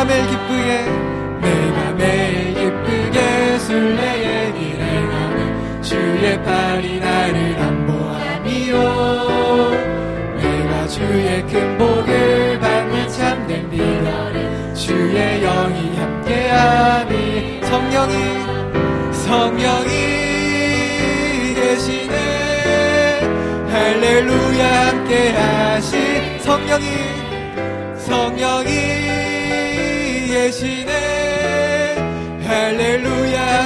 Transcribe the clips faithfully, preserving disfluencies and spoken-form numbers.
내가 매일 기쁘게 내가 매일 기쁘게 순례의 길을 가는 주의 팔이 나를 안보하미요. 내가 주의 큰 복을 받는 참된 비결은 주의 영이 함께하니 성령이 성령이 계시네. 할렐루야 함께하시 성령이 성령이 계시네. 할렐루야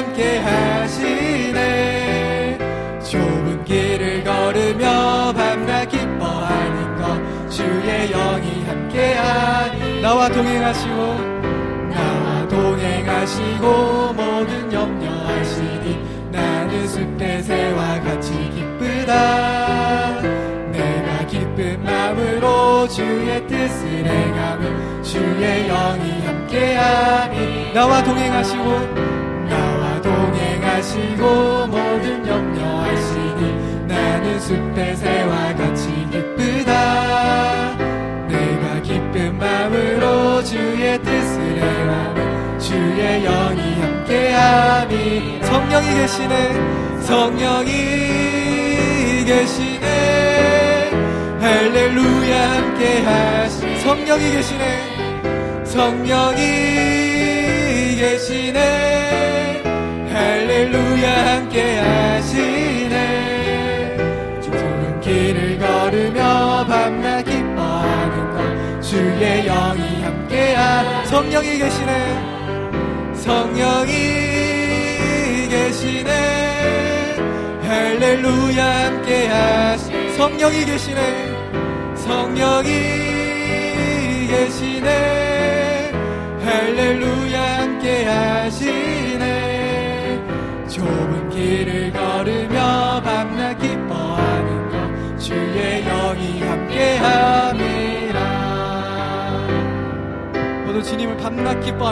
함께하시네. 좁은 길을 걸으며 밤낮 기뻐하는 것 주의 영이 함께하니 나와 동행하시고 나와 동행하시고 모든 염려하시니 나는 숲의 새와 같이 기쁘다. 내가 기쁜 마음으로 주의 뜻을 행하며 주의 영이 함께하니 나와 동행하시고 나와 동행하시고 모든 염려하시니 나는 숲의 새와 같이 기쁘다. 내가 기쁜 마음으로 주의 뜻을 행하며 주의 영이 함께하니 성령이 계시네. 성령이 계시네. 할렐루야 함께하시 성령이 계시네. 성령이 계시네. 할렐루야 함께하시네. 좁은 길을 걸으며 밤낮 기뻐하는 것 주의 영이 함께하 성령이 계시네. 성령이 계시네. 할렐루야 함께하시 성령이 계시네. 성령이 계시네. 할렐루야 함께하시네. 좁은 길을 걸으며 밤낮 기뻐하는 것 주의 영이 함께함이라. 모두 주님을 밤낮 기뻐